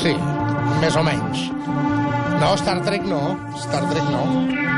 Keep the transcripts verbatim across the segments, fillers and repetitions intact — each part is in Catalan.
Sí, més o menys. No, Star Trek no. Star Trek no.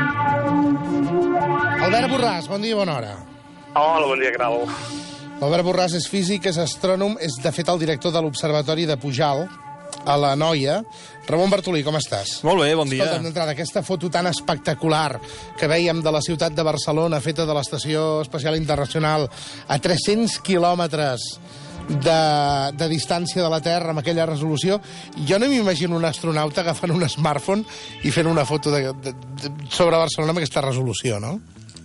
Albert Borràs, bon dia i bona hora. Hola, bon dia, Grau. Albert Borràs és físic, és astrònom, és de fet el director de l'Observatori de Pujalt, a la Noia. Ramon Bartolí, com estàs? Molt bé, bon dia. Escolta'm, d'entrada, aquesta foto tan espectacular que vèiem de la ciutat de Barcelona, feta de l'Estació Espacial Internacional, a tres-cents quilòmetres de, de distància de la Terra, amb aquella resolució, jo no m'imagino un astronauta agafant un smartphone i fent una foto de, de, de, sobre Barcelona amb aquesta resolució, no?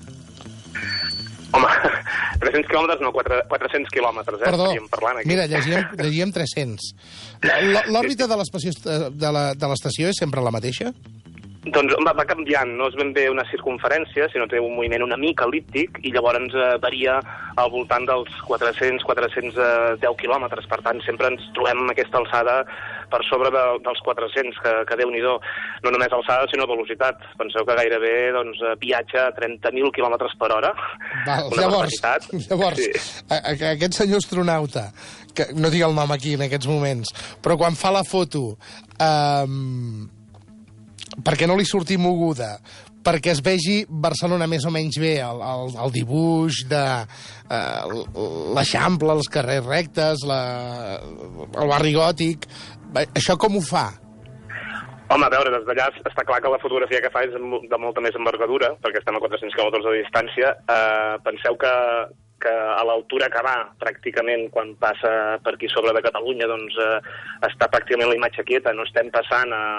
Home, tres-cents quilòmetres, no, quatre-cents quilòmetres, eh? Perdó, parlant aquí. mira, llegíem, llegíem tres-cents. L'òrbita de l'estació és sempre la mateixa? Doncs va, va canviant, no és ben bé una circunferència, sinó té un moviment una mica el·líptic i llavors eh, varia al voltant dels quatre-cents a quatre-cents deu quilòmetres. Per tant, sempre ens trobem en aquesta alçada per sobre de, dels quatre-cents, que, que Déu-n'hi-do. No només alçada, sinó velocitat. Penseu que gairebé doncs, viatja a trenta mil quilòmetres per hora. Val, una llavors, llavors sí. a, a, aquest senyor astronauta, que no dic el nom aquí en aquests moments, però quan fa la foto... Eh, perquè no li surti moguda, perquè es vegi Barcelona més o menys bé, el, el, el dibuix de eh, l'Eixample, els carrers rectes, la, el barri gòtic... Això com ho fa? Home, a veure, des d'allà està clar que la fotografia que fa és de molta més envergadura, perquè estem a quatre-cents quilòmetres de distància. Eh, penseu que, que a l'altura que va, pràcticament, quan passa per aquí sobre de Catalunya, doncs eh, està pràcticament la imatge quieta, no estem passant a...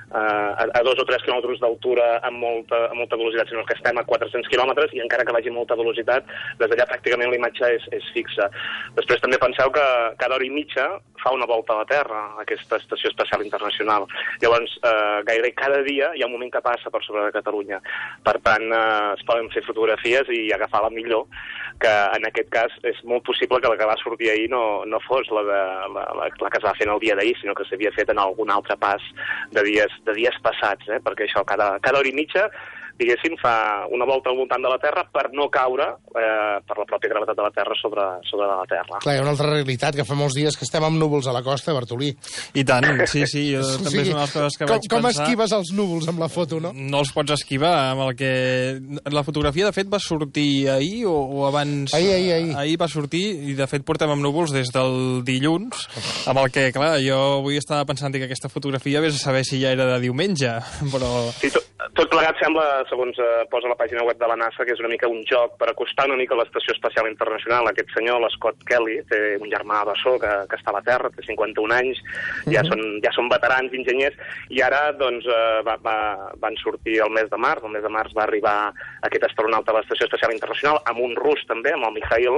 A, a dos o tres quilòmetres d'altura amb molta, amb molta velocitat, sinó que estem a quatre-cents quilòmetres i encara que vagi a molta velocitat, des d'allà pràcticament la imatge és, és fixa. Després també penseu que cada hora i mitja fa una volta a la Terra, aquesta Estació Espacial Internacional. Llavors, eh, gairebé cada dia hi ha un moment que passa per sobre de Catalunya. Per tant, eh, es poden fer fotografies i agafar la millor, que en aquest cas és molt possible que la que va sortir ahir no, no fos la, de, la, la, la que es va fer en el dia d'ahir, sinó que s'havia fet en algun altre pas de dies de dies passats, eh? Perquè això, cada, cada hora i mitja, diguéssim, fa una volta al voltant de la Terra per no caure eh, per la pròpia gravetat de la Terra sobre, sobre la Terra. Clar, hi ha una altra realitat, que fa molts dies que estem amb núvols a la costa, Bartolí. I tant, sí, sí, jo o també sigui, és una de les coses que com, vaig com pensar. Com esquives els núvols amb la foto, no? No els pots esquivar, amb el que... La fotografia, de fet, va sortir ahir o, o abans... Ahir, ahir, ahir. Ahir va sortir i, de fet, portem amb núvols des del dilluns, amb el que, clar, jo avui estava pensant que aquesta fotografia vés a saber si ja era de diumenge, però... Sí, tot, tot plegat sembla, segons eh, posa la pàgina web de la NASA, que és una mica un joc per acostar una mica a l'Estació Espacial Internacional. Aquest senyor, l'Scott Kelly, té un germà bessó que, que està a la Terra, té cinquanta-un anys, ja, uh -huh. són, ja són veterans, enginyers, i ara doncs, eh, va, va, van sortir el mes de març, el mes de març va arribar aquest astronauta a l'Estació Espacial Internacional, amb un rus també, amb el Mikhail,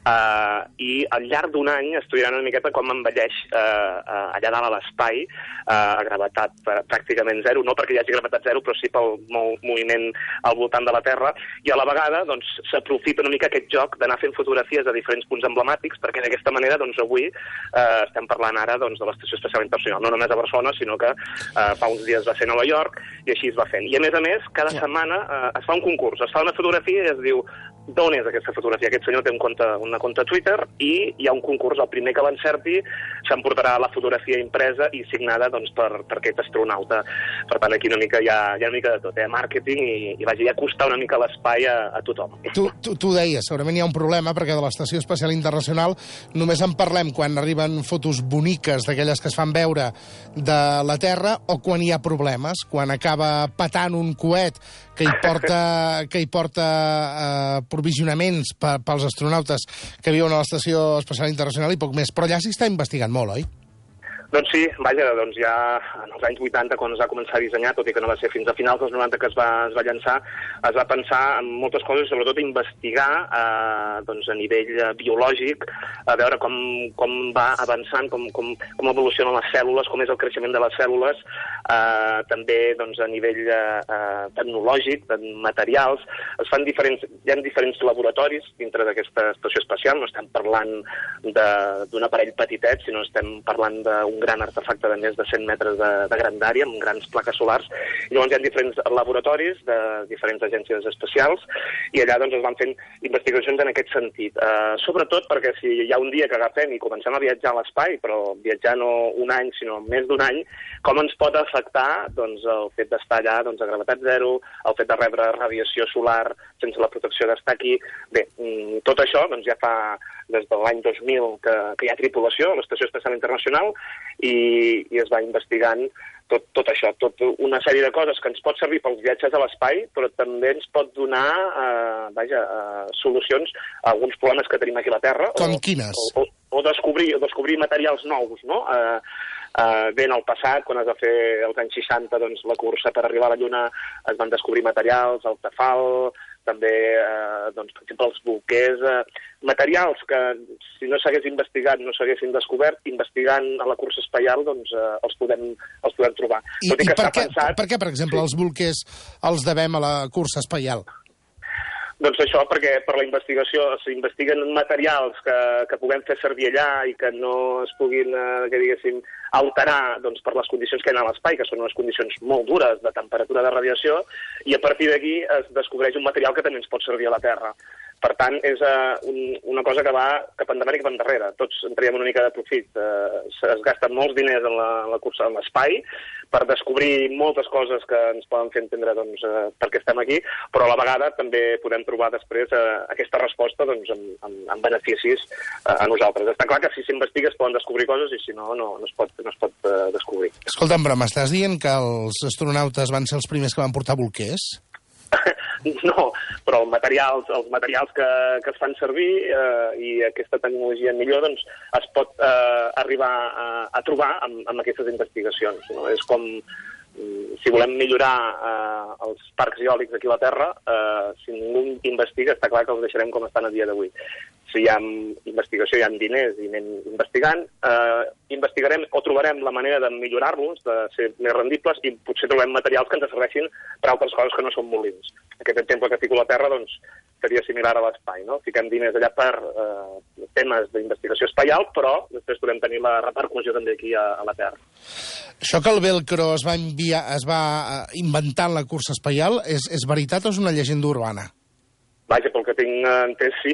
eh, i al llarg d'un any estudiaran una miqueta com envelleix eh, allà dalt a l'espai, eh, a gravetat pràcticament zero, no perquè hi hagi gravetat zero, però sí pel moviment al voltant de la Terra, i a la vegada doncs, s'aprofita una mica aquest joc d'anar fent fotografies de diferents punts emblemàtics, perquè d'aquesta manera doncs, avui eh, estem parlant ara doncs, de l'Estació Espacial Internacional, no només a Barcelona, sinó que eh, fa uns dies va ser a Nova York, i així es va fent. I a més a més, cada setmana eh, es fa un concurs, es fa una fotografia i es diu d'on és aquesta fotografia. Aquest senyor té un compte, una compte Twitter i hi ha un concurs, el primer que l'encerti s'emportarà la fotografia impresa i signada doncs, per, per aquest astronauta. Per tant, aquí una mica hi ha, hi ha una mica de tot, eh? Màrqueting i, i vaja, ja acostar una mica l'espai a, a tothom. Tu, tu, tu deies, segurament hi ha un problema perquè de l'Estació Espacial Internacional només en parlem quan arriben fotos boniques d'aquelles que es fan veure de la Terra o quan hi ha problemes, quan acaba patant un coet que hi porta, que hi porta eh, provisionaments per, pels astronautes que viuen a l'Estació Espacial Internacional i poc més. Però allà s'hi està investigant molt, oi? Doncs sí, vaja, doncs ja en els anys vuitanta, quan es va començar a dissenyar, tot i que no va ser fins a finals dels noranta que es va, es va llançar, es va pensar en moltes coses, sobretot investigar eh, doncs a nivell eh, biològic, a veure com, com va avançant, com, com, com evolucionen les cèl·lules, com és el creixement de les cèl·lules, eh, també doncs, a nivell eh, tecnològic, de materials. Es fan diferents, hi ha diferents laboratoris dintre d'aquesta estació espacial, no estem parlant d'un aparell petitet, sinó estem parlant d'un un gran artefacte de més de cent metres de, de grandària, amb grans plaques solars. I llavors hi ha diferents laboratoris de diferents agències espacials, i allà doncs, es van fent investigacions en aquest sentit. Uh, sobretot perquè si hi ha un dia que agafem i comencem a viatjar a l'espai, però viatjar no un any, sinó més d'un any, com ens pot afectar doncs, el fet d'estar allà doncs, a gravetat zero, el fet de rebre radiació solar sense la protecció d'estar aquí. Bé, tot això doncs, ja fa des de l'any dos mil que, que hi ha tripulació a l'Estació Espacial Internacional i, i es va investigant tot, tot això, tot una sèrie de coses que ens pot servir pels viatges a l'espai, però també ens pot donar eh, vaja, eh, solucions a alguns problemes que tenim aquí a la Terra. Com o, quines? O, o, o, descobrir, o descobrir materials nous, no? Eh, Uh, bé, en el passat, quan es va fer als anys seixanta doncs, la cursa per arribar a la Lluna, es van descobrir materials, el Tefal, també, uh, doncs, per exemple, els bolquers, uh, materials que, si no s'hagués investigat, no s'haguessin descobert, investigant a la cursa espacial, doncs, uh, els, podem, els podem trobar. I, Tot i, i que per, què, pensat... per què, per exemple, sí. els bolquers els devem a la cursa espacial? Doncs això, perquè per la investigació s'investiguen materials que, que puguem fer servir allà i que no es puguin, eh, que diguéssim, alterar doncs, per les condicions que hi ha a l'espai, que són unes condicions molt dures de temperatura de radiació, i a partir d'aquí es descobreix un material que també ens pot servir a la Terra. Per tant, és uh, un, una cosa que va cap endavant i cap endarrere. Tots en traiem una mica de profit. Uh, es gasten molts diners en la, en la cursa en l'espai per descobrir moltes coses que ens poden fer entendre doncs, uh, per què estem aquí, però a la vegada també podem trobar després uh, aquesta resposta doncs, amb, amb, amb beneficis uh, a nosaltres. Està clar que si s'investiga es poden descobrir coses i si no, no, no es pot, no es pot uh, descobrir. Escolta'm, però m'estàs dient que els astronautes van ser els primers que van portar bolquers? No, però els materials, els materials que, que es fan servir eh, i aquesta tecnologia millor doncs, es pot eh, arribar a, a trobar amb, amb aquestes investigacions. No? És com, si volem millorar eh, els parcs eòlics aquí a la Terra, eh, si ningú investiga, està clar que els deixarem com estan a dia d'avui. Si hi ha investigació, hi ha diners i anem investigant, eh, investigarem o trobarem la manera de millorar-los, de ser més rendibles, i potser trobem materials que ens serveixin per altres coses que no són molins. Aquest exemple que fico a la Terra doncs, seria similar a l'espai, no? Fiquem diners allà per eh, temes d'investigació espacial, però després podem tenir la repercussió també aquí a, a la Terra. Això que el velcro es va, enviar, es va inventar en la cursa espacial, és, és veritat o és una llegenda urbana? Vaja, pel que tinc entès, sí.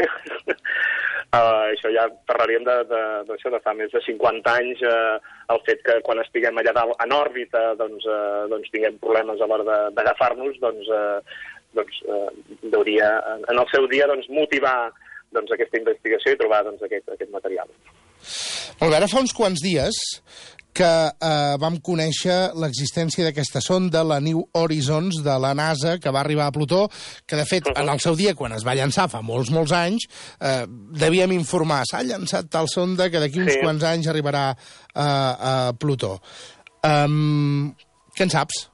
uh, això ja parlaríem de, de, d'això, de fa més de cinquanta anys, uh, el fet que quan estiguem allà dalt en òrbita doncs, uh, doncs tinguem problemes a l'hora d'agafar-nos, doncs, uh, doncs uh, hauria, en el seu dia, doncs, motivar doncs, aquesta investigació i trobar doncs, aquest, aquest material. Molt bé, ara fa uns quants dies que eh, vam conèixer l'existència d'aquesta sonda, la New Horizons, de la NASA, que va arribar a Plutó, que, de fet, en el seu dia, quan es va llançar fa molts, molts anys, eh, devíem informar, s'ha llançat tal sonda que d'aquí uns sí. quants anys arribarà a, a Plutó. Um, què en saps?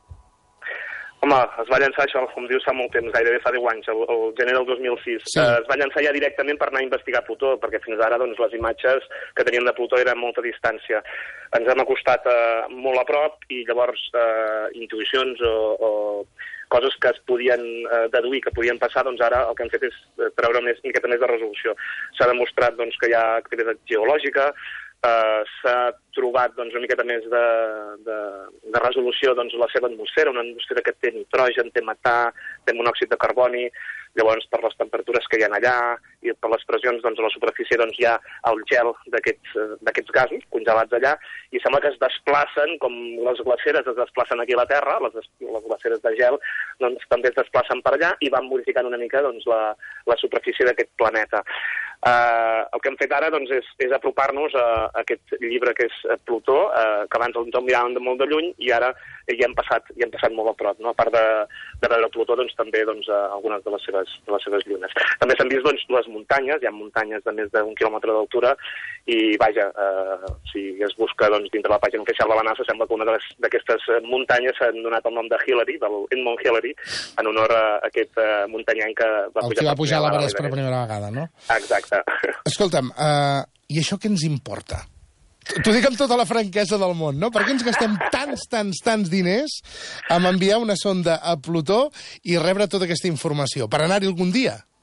Home, es va llançar això, com dius, fa molt temps, gairebé fa deu anys, el, el gener del dos mil sis. Sí. Uh, es va llançar ja directament per anar a investigar Plutó, perquè fins ara doncs, les imatges que teníem de Plutó eren a molta distància. Ens hem acostat uh, molt a prop i llavors uh, intuïcions o, o coses que es podien uh, deduir, que podien passar, doncs ara el que hem fet és treure més, miqueta més de resolució. S'ha demostrat doncs, que hi ha activitat geològica, Uh, s'ha trobat doncs, una miqueta més de, de, de resolució doncs, la seva atmosfera, una atmosfera que té nitrogen, té metà, té monòxid de carboni. Llavors, per les temperatures que hi ha allà i per les pressions doncs, a la superfície doncs, hi ha el gel d'aquests gasos congelats allà i sembla que es desplacen, com les glaceres es desplacen aquí a la Terra, les, les glaceres de gel doncs, també es desplacen per allà i van modificant una mica doncs, la, la superfície d'aquest planeta. Uh, el que hem fet ara doncs, és, és apropar-nos a, a aquest llibre que és Plutó, uh, que abans ens el miràvem de molt de lluny i ara hi hem passat, hi hem passat molt a prop. No? A part de, de veure Plutó, doncs, també doncs, algunes de les seves de les seves llunes. També s'han vist doncs, les muntanyes, hi ha muntanyes de més d'un quilòmetre d'altura i, vaja, eh, si es busca doncs, dintre la pàgina oficial de la NASA, sembla que una d'aquestes muntanyes s'han donat el nom de Hillary, del Edmund Hillary, en honor a aquest eh, muntanyenc que va pujar, va pujar a l'Everest per primera vegada, no? Exacte. Escolta'm, uh, i això què ens importa? T'ho dic amb tota la franquesa del món, no? Per què ens gastem tants, tants, tants diners en enviar una sonda a Plutó i rebre tota aquesta informació? Per anar-hi algun dia?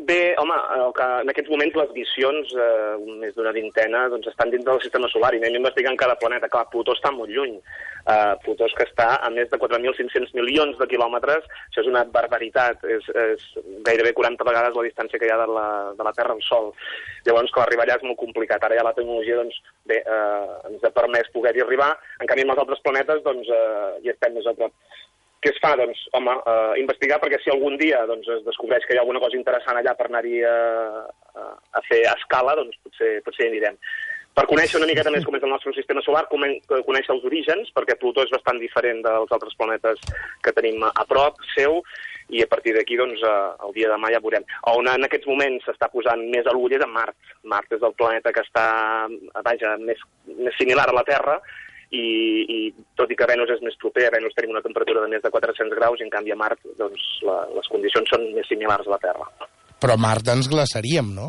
Bé, home, que en aquests moments les missions, eh, més d'una vintena, doncs estan dins del sistema solar i anem investigant cada planeta. Clar, Plutó està molt lluny. Uh, Plutó és que està a més de quatre mil cinc-cents milions de quilòmetres. Això és una barbaritat. És, és gairebé quaranta vegades la distància que hi ha de la, de la Terra al Sol. Llavors, clar, arribar allà és molt complicat. Ara ja la tecnologia, doncs, bé, uh, ens ha permès poder-hi arribar. En canvi, amb els altres planetes, doncs, uh, hi estem més a prop. Què es fa? Doncs, home, eh, investigar, perquè si algun dia doncs, es descobreix que hi ha alguna cosa interessant allà per anar-hi a, a, a fer escala, doncs potser, potser hi anirem. Per conèixer una miqueta més com és el nostre sistema solar, conèixer els orígens, perquè Plutó és bastant diferent dels altres planetes que tenim a prop seu, i a partir d'aquí, doncs, el dia de demà ja veurem. On en aquests moments s'està posant més a l'ull és en Mart. Mart és el planeta que està, vaja, més, més similar a la Terra, I, i tot i que Venus és més proper, a Venus tenim una temperatura de més de quatre-cents graus i en canvi a Mart doncs, la, les condicions són més similars a la Terra. Però a Mart ens glaçaríem, no?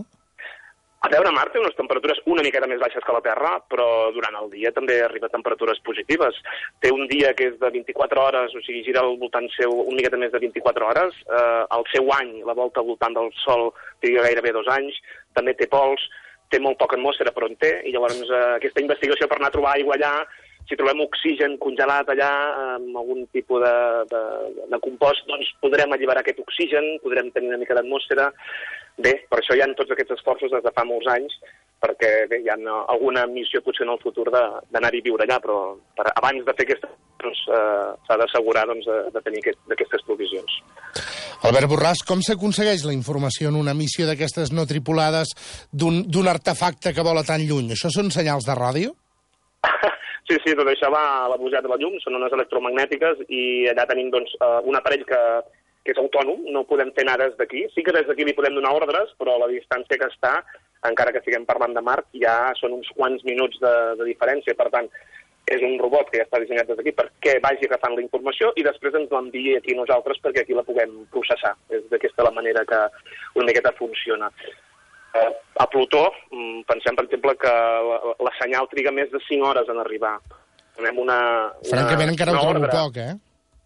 A veure, Mart té unes temperatures una miqueta més baixes que la Terra, però durant el dia també arriba a temperatures positives. Té un dia que és de vint-i-quatre hores, o sigui, gira al voltant seu una miqueta més de vint-i-quatre hores. Eh, el seu any, la volta al voltant del Sol, té gairebé dos anys. També té pols, té molt poca atmosfera, però en té, i llavors eh, aquesta investigació per anar a trobar aigua allà, si trobem oxigen congelat allà, amb algun tipus de, de, de compost, doncs podrem alliberar aquest oxigen, podrem tenir una mica d'atmosfera. Bé, per això hi ha tots aquests esforços des de fa molts anys, perquè bé, hi ha alguna missió potser en el futur d'anar-hi a viure allà, però per, abans de fer aquesta doncs, eh, s'ha d'assegurar doncs, de, de tenir aquest, aquestes provisions. Albert Borràs, com s'aconsegueix la informació en una missió d'aquestes no tripulades d'un artefacte que vola tan lluny? Això són senyals de ràdio? Sí, sí, tot això va a la velocitat de la llum, són ones electromagnètiques i allà tenim doncs, un aparell que, que és autònom, no podem fer anar des d'aquí. Sí que des d'aquí li podem donar ordres, però la distància que està, encara que estiguem parlant de Mart, ja són uns quants minuts de, de diferència. Per tant, és un robot que ja està dissenyat des d'aquí perquè vagi agafant la informació i després ens l'enviï aquí nosaltres perquè aquí la puguem processar. És d'aquesta la manera que una miqueta funciona. A Plutó, pensem, per exemple, que la, la senyal triga més de cinc hores en arribar. Donem una, una, Francament, encara ho trobo ordre. poc, eh?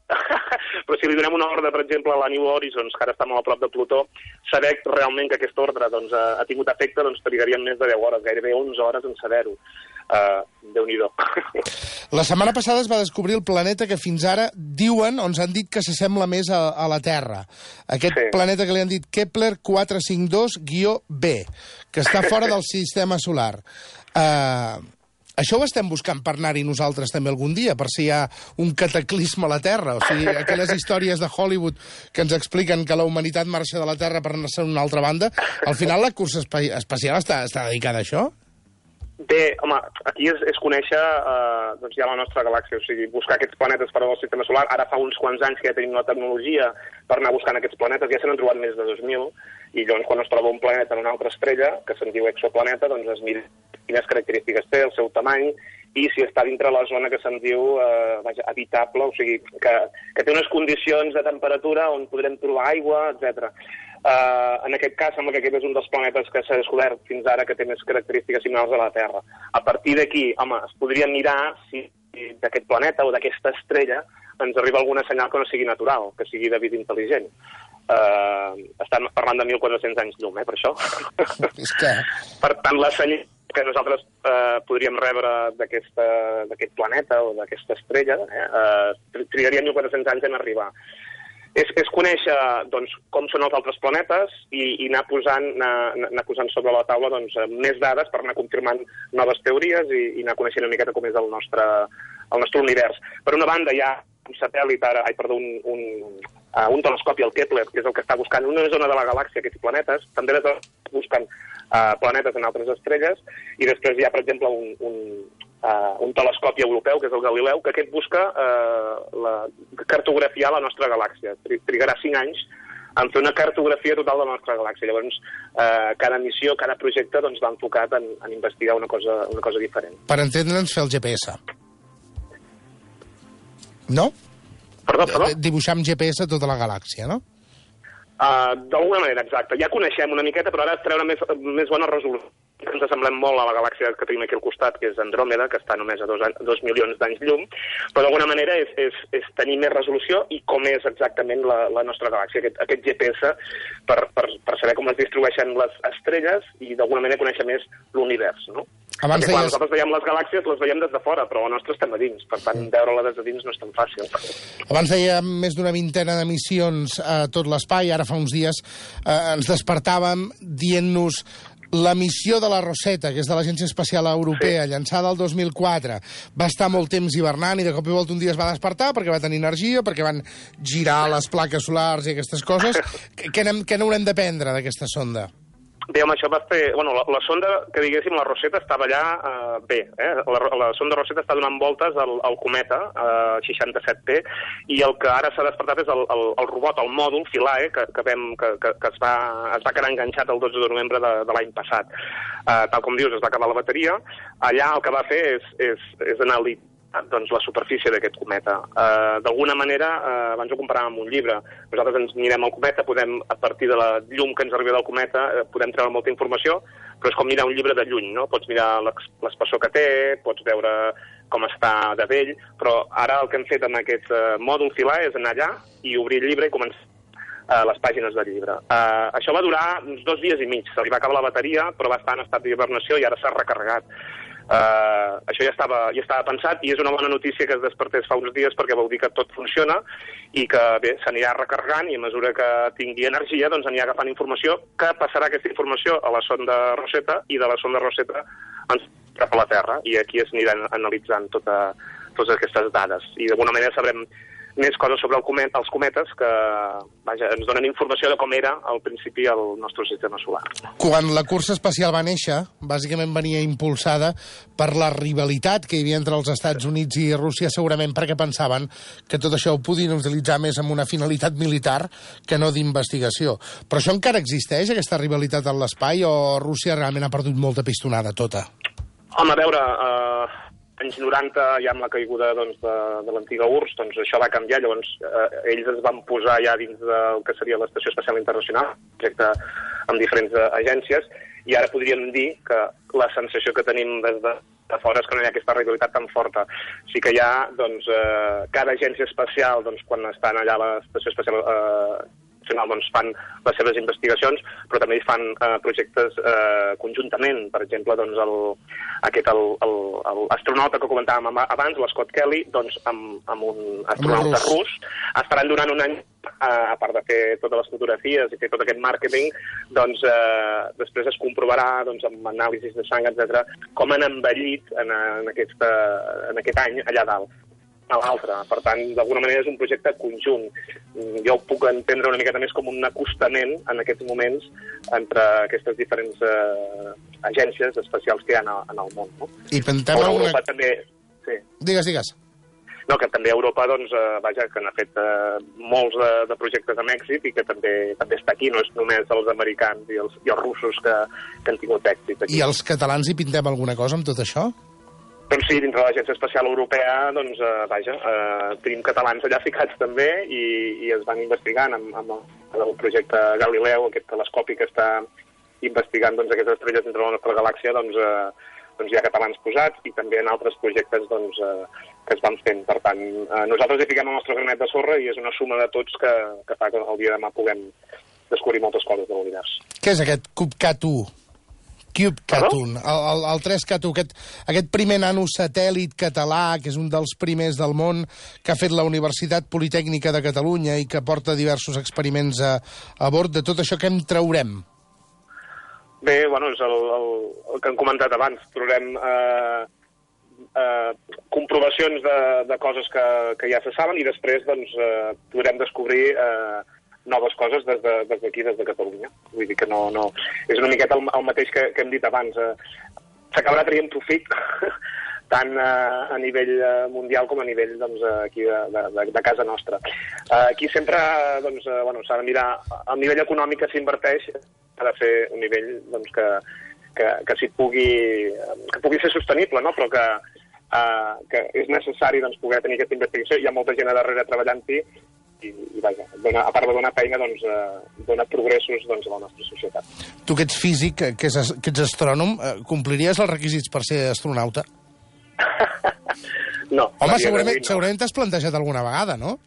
Però si li donem una ordre, per exemple, a la New Horizons, que ara està molt a prop de Plutó, saber realment que aquesta ordre doncs, ha, ha tingut efecte, doncs trigaríem més de deu hores, gairebé onze hores en saber-ho. Uh, Déu-n'hi-do. La setmana passada es va descobrir el planeta que fins ara diuen, o ens han dit que s'assembla més a, a la Terra. Aquest sí. planeta que li han dit Kepler quatre cinc dos b, que està fora del sistema solar. Uh, això ho estem buscant per anar-hi nosaltres també algun dia, per si hi ha un cataclisme a la Terra. O sigui, aquelles històries de Hollywood que ens expliquen que la humanitat marxa de la Terra per anar-se a una altra banda, al final la cursa espai espacial està, està dedicada a això? Bé, home, aquí és, és conèixer eh, doncs ja la nostra galàxia, o sigui, buscar aquests planetes fora del sistema solar. Ara fa uns quants anys que ja tenim la tecnologia per anar buscant aquests planetes, ja se n'han trobat més de dos mil, i llavors quan es troba un planeta en una altra estrella, que se'n diu exoplaneta, doncs es mira quines característiques té, el seu tamany, i si està dintre la zona que se'n diu eh, vaja, habitable, o sigui, que, que té unes condicions de temperatura on podrem trobar aigua, etcètera. Uh, en aquest cas, sembla que aquest és un dels planetes que s'ha descobert fins ara que té més característiques similars a la Terra. A partir d'aquí, home, es podria mirar si d'aquest planeta o d'aquesta estrella ens arriba alguna senyal que no sigui natural, que sigui de vida intel·ligent. Uh, estan parlant de mil quatre-cents anys llum, eh, per això. És que... Per tant, la senyal que nosaltres eh, podríem rebre d'aquest planeta o d'aquesta estrella eh, uh, trigaria mil quatre-cents anys en arribar. És, és conèixer doncs, com són els altres planetes i, i anar, posant, anar, anar posant sobre la taula doncs, més dades per anar confirmant noves teories i, i anar coneixent una miqueta com és el nostre, el nostre univers. Per una banda, hi ha un satèl·lit, ara, ai, perdó, un, un, uh, un telescopi, el Kepler, que és el que està buscant una zona de la galàxia, aquests planetes, també està buscant uh, planetes en altres estrelles, i després hi ha, per exemple, un... un Uh, un telescopi europeu, que és el Galileu, que aquest busca uh, la, cartografiar la nostra galàxia. Trigarà cinc anys en fer una cartografia total de la nostra galàxia. Llavors, uh, cada missió, cada projecte doncs, va enfocat en, en investigar una cosa, una cosa diferent. Per entendre'ns, fer el G P S. No? Perdó, perdó? Dibuixar amb G P S tota la galàxia, no? Uh, D'alguna manera, exacte. Ja coneixem una miqueta, però ara treure més, més bona resolució. ens assemblem molt a la galàxia que tenim aquí al costat, que és Andròmeda, que està només a dos, any, dos milions d'anys llum, però d'alguna manera és, és, és tenir més resolució i com és exactament la, la nostra galàxia, aquest, aquest G P S, per, per, per saber com es distribueixen les estrelles i d'alguna manera conèixer més l'univers, no? Abans Perquè quan deies... nosaltres veiem les galàxies, les veiem des de fora, però la nostra estem a dins, per tant, veure-la des de dins no és tan fàcil. Abans deia més d'una vintena de missions a tot l'espai, ara fa uns dies eh, ens despertàvem dient-nos la missió de la Rosetta, que és de l'Agència Espacial Europea, sí. llançada el dos mil quatre, va estar molt temps hivernant i de cop i volta un dia es va despertar perquè va tenir energia, perquè van girar les plaques solars i aquestes coses. Què n'haurem d'aprendre d'aquesta sonda? Bé, home, això va fer... Bueno, la, la sonda, que diguéssim, la Rosetta estava allà eh, bé, eh? La, la sonda Rosetta està donant voltes al, al cometa, eh, seixanta-set P, i el que ara s'ha despertat és el, el, el robot, el mòdul, Philae, que, que, vam, que, que, que es, va, es va quedar enganxat el dotze de novembre de, de l'any passat. Eh, tal com dius, es va acabar la bateria. Allà el que va fer és, és, és analitzar doncs, la superfície d'aquest cometa. Uh, D'alguna manera, uh, abans ho comparàvem amb un llibre, nosaltres ens mirem el cometa, podem, a partir de la llum que ens arriba del cometa, uh, podem treure molta informació, però és com mirar un llibre de lluny, no? Pots mirar l'espessor que té, pots veure com està de vell, però ara el que hem fet amb aquest uh, mòdul Philae és anar allà i obrir el llibre i començar uh, les pàgines del llibre. Uh, això va durar uns dos dies i mig, se li va acabar la bateria, però va estar en estat d'hibernació i ara s'ha recarregat. Uh, això ja estava, ja estava pensat i és una bona notícia que es despertés fa uns dies perquè vol dir que tot funciona i que bé, s'anirà recarregant i a mesura que tingui energia doncs anirà agafant informació que passarà aquesta informació a la sonda Rosetta i de la sonda Rosetta ens cap a la Terra i aquí es aniran analitzant tota, totes aquestes dades i d'alguna manera sabrem més coses sobre el comet, els cometes que vaja, ens donen informació de com era al principi el nostre sistema solar. Quan la cursa espacial va néixer, bàsicament venia impulsada per la rivalitat que hi havia entre els Estats Units i Rússia, segurament perquè pensaven que tot això ho podien utilitzar més amb una finalitat militar que no d'investigació. Però això encara existeix, aquesta rivalitat en l'espai, o Rússia realment ha perdut molta pistonada tota? Home, a veure... Uh... anys noranta, ja amb la caiguda doncs, de, de l'antiga U R S S, doncs això va canviar, llavors eh, ells es van posar ja dins del que seria l'Estació Espacial Internacional, projecte amb diferents agències, i ara podríem dir que la sensació que tenim des de, de fora és que no hi ha aquesta rivalitat tan forta. Sí que hi ha, doncs, eh, cada agència espacial, doncs, quan estan allà a l'Estació Espacial eh, doncs fan les seves investigacions, però també fan eh, projectes eh, conjuntament. Per exemple, doncs, el, aquest, el, el, el astronauta que comentàvem abans, l'Scott Kelly, doncs, amb, amb un astronauta rus, estaran durant un any, eh, a part de fer totes les fotografies i fer tot aquest màrqueting, doncs, eh, després es comprovarà, doncs, amb anàlisis de sang, etcètera, com han envellit en, en, aquesta, en aquest any allà dalt a l'altre. Per tant, d'alguna manera és un projecte conjunt. Jo ho puc entendre una miqueta més com un acostament en aquests moments entre aquestes diferents eh, agències espacials que hi ha en, en el món. No? I pensem a Europa una... també... Sí. Digues, digues. No, que també a Europa, doncs, eh, vaja, que n'ha fet eh, molts de, de projectes amb èxit i que també també està aquí, no és només els americans i els, i els russos que, que han tingut èxit aquí. I els catalans hi pintem alguna cosa amb tot això? Doncs sí, dintre de l'Agència Espacial Europea, doncs, eh, vaja, eh, tenim catalans allà ficats també i, i es van investigant amb, amb el, el projecte Galileu, aquest telescopi que està investigant doncs, aquestes estrelles dintre de la nostra galàxia, doncs, eh, doncs hi ha catalans posats i també en altres projectes doncs, eh, que es van fent. Per tant, eh, nosaltres hi fiquem el nostre granet de sorra i és una suma de tots que, que fa que el dia de demà puguem descobrir moltes coses de l'univers. Què és aquest CubeCat u? CubeCat u, el, el, el tres cat u, aquest, aquest primer nanosatèl·lit català, que és un dels primers del món, que ha fet la Universitat Politècnica de Catalunya i que porta diversos experiments a, a bord. De tot això, què en traurem? Bé, bueno, és el, el, el que hem comentat abans. Traurem eh, eh, comprovacions de, de coses que, que ja se saben i després doncs, eh, podrem descobrir eh, noves coses des d'aquí, de, des de Catalunya. Vull dir que no... no és una miqueta el, el mateix que, que hem dit abans. Eh, S'acabarà traient profit tant eh, a nivell mundial com a nivell doncs, aquí de, de, de casa nostra. Eh, aquí sempre doncs, eh, bueno, s'ha de mirar el nivell econòmic que s'inverteix, ha de ser un nivell doncs, que, que, que, s'hi pugui, que pugui ser sostenible, no? Però que, eh, que és necessari doncs, poder tenir aquesta investigació. Hi ha molta gent a darrere treballant-hi i, i vaja, dona, a part de donar feina, doncs, eh, dona progressos doncs, a la nostra societat. Tu que ets físic, que ets, que ets astrònom, eh, compliries els requisits per ser astronauta? No. Home, segurament, no. segurament t'has plantejat alguna vegada, no?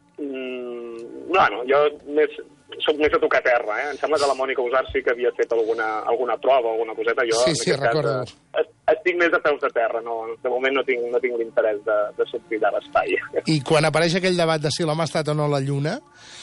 Mm, no, no, jo més... soc més a tocar terra, eh? Em sembla que la Mònica Usar sí que havia fet alguna, alguna prova, alguna coseta. Jo, sí, sí, recordo. Cas, estic més a peus de terra, no? De moment no tinc, no tinc l'interès de, de sortir de l'espai. I quan apareix aquell debat de si l'home ha estat o no a la Lluna,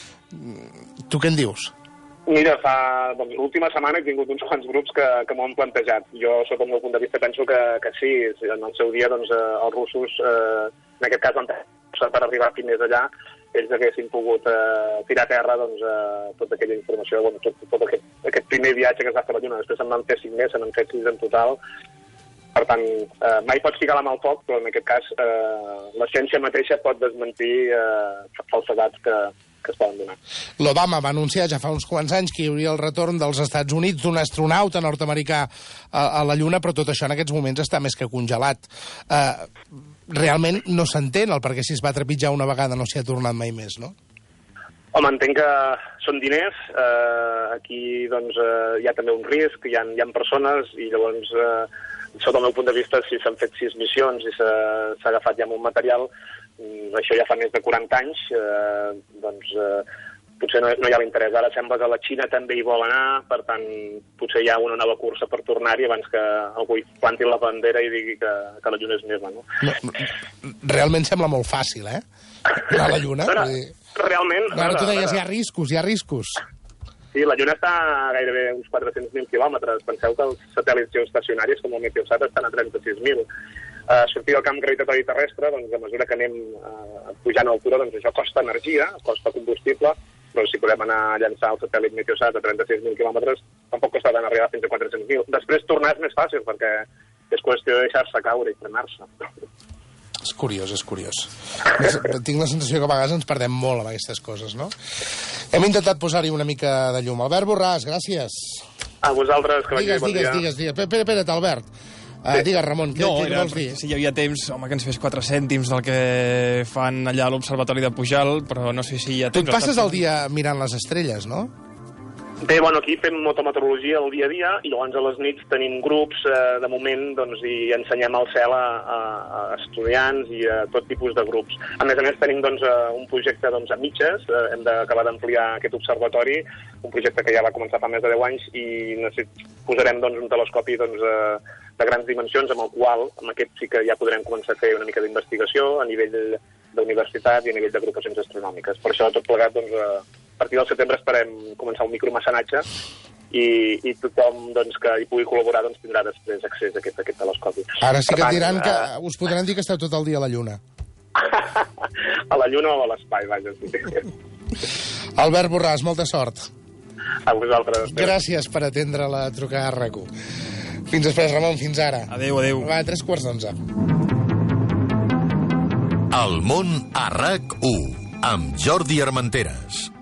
tu què en dius? Mira, fa... Doncs, l'última setmana he tingut uns quants grups que, que m'ho han plantejat. Jo, sota el meu punt de vista, penso que, que sí. En el seu dia, doncs, eh, els russos, eh, en aquest cas, van per arribar fins més allà, ells haguessin pogut eh, tirar a terra doncs, eh, tota aquella informació, bueno, tot, tot aquest, aquest primer viatge que es va fer a la Lluna. Després se'n van fer cinc més, se n'han fet sis en total. Per tant, eh, mai pots ficar la mà al foc, però en aquest cas eh, la ciència mateixa pot desmentir eh, falsedats que, que es poden donar. L'Obama va anunciar ja fa uns quants anys que hi hauria el retorn dels Estats Units d'un astronauta nord-americà a, a la Lluna, però tot això en aquests moments està més que congelat. Eh, realment no s'entén el perquè si es va trepitjar una vegada no s'hi ha tornat mai més, no? Home, entenc que són diners, eh, aquí doncs, eh, hi ha també un risc, hi ha, hi ha persones, i llavors, eh, sota el meu punt de vista, si s'han fet sis missions i s'ha agafat ja molt material, això ja fa més de quaranta anys, eh, doncs eh, potser no, no hi ha l'interès. Ara sembla que la Xina també hi vol anar, per tant, potser hi ha una nova cursa per tornar-hi abans que algú hi planti la bandera i digui que, que la Lluna és meva, no? no? Realment sembla molt fàcil, eh? Anar a la Lluna. No, no, dir... realment... Ara tu deies, hi ha riscos, hi ha riscos. Sí, la Lluna està a gairebé uns quatre-cents mil quilòmetres. Penseu que els satèl·lits geoestacionaris, com el Meteosat, estan a trenta-sis mil. Uh, sortir del camp gravitatori terrestre, doncs, a mesura que anem uh, pujant a altura, doncs això costa energia, costa combustible, però si podem anar a llançar el satèl·lit Meteosat a trenta-sis mil quilòmetres, tampoc costa tant arribar fins a quatre-cents mil. Després tornar és més fàcil, perquè és qüestió de deixar-se caure i frenar-se. És curiós, és curiós. Tinc la sensació que a vegades ens perdem molt amb aquestes coses, no? Hem intentat posar-hi una mica de llum. Albert Borràs, gràcies. A vosaltres, que vagi digues, bon digues, dia. Digues, digues, digues. Espera't, Albert. Uh, sí. Digues, Ramon, què, no, què era, vols dir? Si hi havia temps, home, que ens fes quatre cèntims del que fan allà a l'Observatori de Pujalt, però no sé si hi ha temps. Tu et passes el dia mirant les estrelles, no? Bé, bueno, aquí fem motometeorologia el dia a dia i llavors a les nits tenim grups, eh, de moment, doncs, i ensenyem el cel a, a, a estudiants i a tot tipus de grups. A més a més, tenim doncs, un projecte doncs, a mitges, eh, hem d'acabar d'ampliar aquest observatori, un projecte que ja va començar fa més de deu anys i posarem doncs, un telescopi doncs, eh, de grans dimensions, amb el qual, amb aquest sí que ja podrem començar a fer una mica d'investigació a nivell d'universitat i a nivell d'agrupacions astronòmiques. Per això, tot plegat, doncs, eh, a partir del setembre esperem començar un micromecenatge i, i tothom doncs, que hi pugui col·laborar doncs, tindrà després accés a aquest, a aquest telescopi. Ara sí que per et diran tant, que... Uh... Us podran dir que esteu tot el dia a la Lluna. A la Lluna o a l'espai, vaja. Albert Borràs, molta sort. A vosaltres. Gràcies per atendre la trucada a RAC u. Fins després, Ramon, fins ara. Adéu, adéu. Va, tres quarts d'onze. El món a RAC u, amb Jordi Armenteres.